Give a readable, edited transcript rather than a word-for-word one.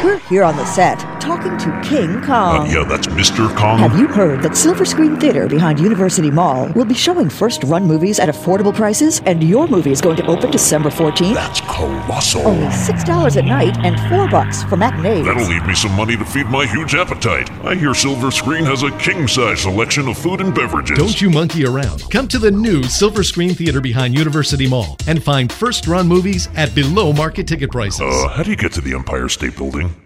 We're here on the set, talking to King Kong. Yeah, that's Mr. Kong. Have you heard that Silver Screen Theater behind University Mall will be showing first-run movies at affordable prices? And your movie is going to open December 14th? That's colossal. Only $6 at night and $4 for matinees. That'll leave me some money to feed my huge appetite. I hear Silver Screen has a king-size selection of food and beverages. Don't you monkey around. Come to the new Silver Screen Theater behind University Mall and find first-run movies at below-market ticket prices. How do you get to the Empire State Building?